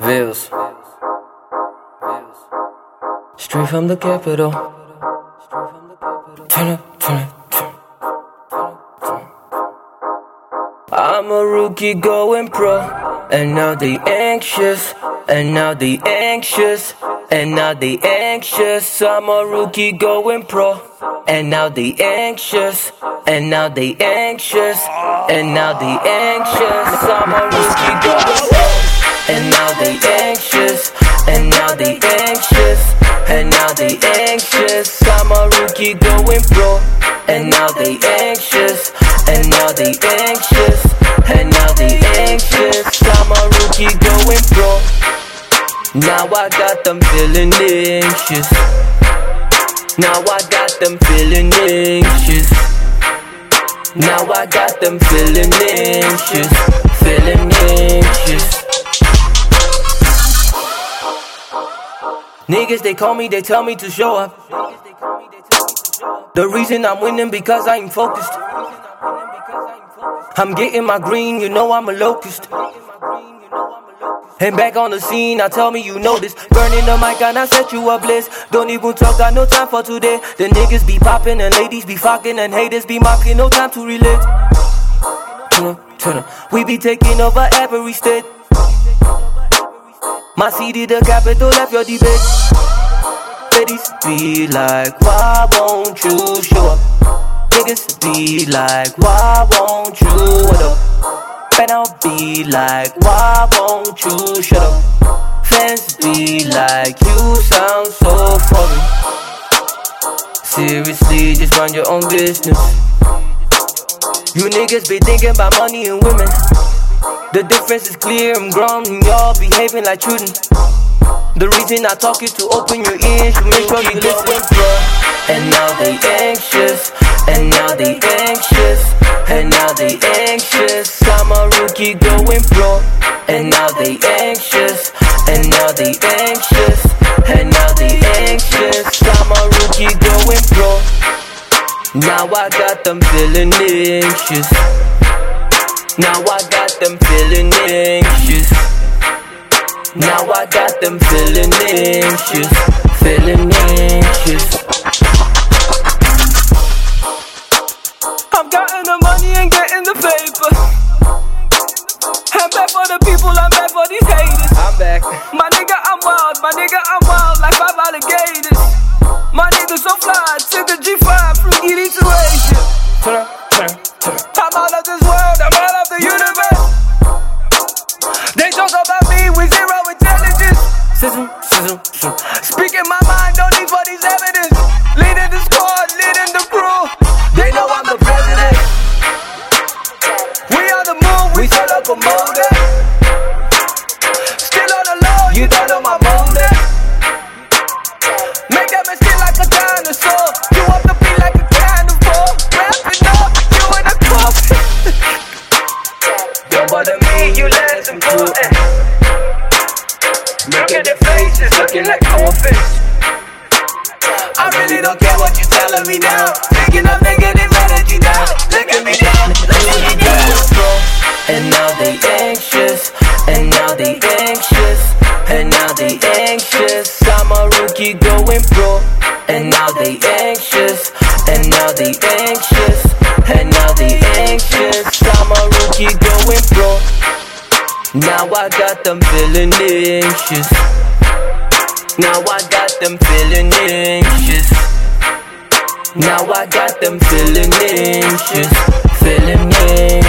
Views. Straight from the capital. Turn up, turn up, turn up. I'm a rookie going pro, and now they anxious, and now they anxious, and now they anxious. I'm a rookie going pro, and now they anxious, and now they anxious, and now they anxious. I'm a rookie going pro, and now they anxious, and now they anxious, and now they anxious. I'm a rookie going pro, and now they anxious, and now they anxious, and now they anxious. I'm a rookie going pro. Now I got them feeling anxious. Now I got them feeling anxious. Now I got them feeling anxious, feeling anxious. Niggas, they call me, they tell me to show up. The reason I'm winning because I ain't focused. I'm getting my green, you know I'm a locust. And back on the scene, now tell me you know this. Burning the mic and I set you up, bliss. Don't even talk, got no time for today. The niggas be popping and ladies be fucking and haters be mocking, no time to relate. Turn up. We be taking over every state. My city, the capital, left your debate. Ladies be like, why won't you show up? Niggas be like, why won't you what up? And I'll be like, why won't you shut up? Fans be like, you sound so foreign. Seriously, just mind your own business. You niggas be thinking about money and women. The difference is clear, I'm grown and y'all behaving like children. The reason I talk is to open your ears, to make sure you listen. And now they anxious, and now they anxious, and now they anxious. I'm a rookie going pro, and now they anxious, and now they anxious, and now they anxious. I'm a rookie going pro. Now I got them feeling anxious. Now I got them feeling anxious. Now I got them feeling anxious, feeling anxious. I'm getting the money and getting the paper. I'm back for the people, I'm back for these haters. I'm back. My nigga, I'm wild like 5 alligators. My nigga so fly, took the G5 from Giddy to Asia. I'm out of this world, I'm out of the universe. They talk about me with zero intelligence. Speaking my mind, don't need for these evidence. Leading the squad, leading the crew. They know I'm the president. We on the move, we so locomotive. Still on the low, you don't know my motive. Make them still like a dinosaur. You up the beat like a carnivore. Wrapping up, you in a coffin. Don't bother me, you less important. Look at their faces, looking like coffins. I really don't care what you're telling me now. Taking up negative energy now. Look at me now, look at me now. And now they anxious, and now they anxious, and now they anxious. I'm a rookie going pro, and now they anxious, and now they anxious, and now they anxious. I'm a rookie going pro. Now I got them feeling anxious. Now I got them feeling anxious. Now I got them feeling anxious, feeling anxious.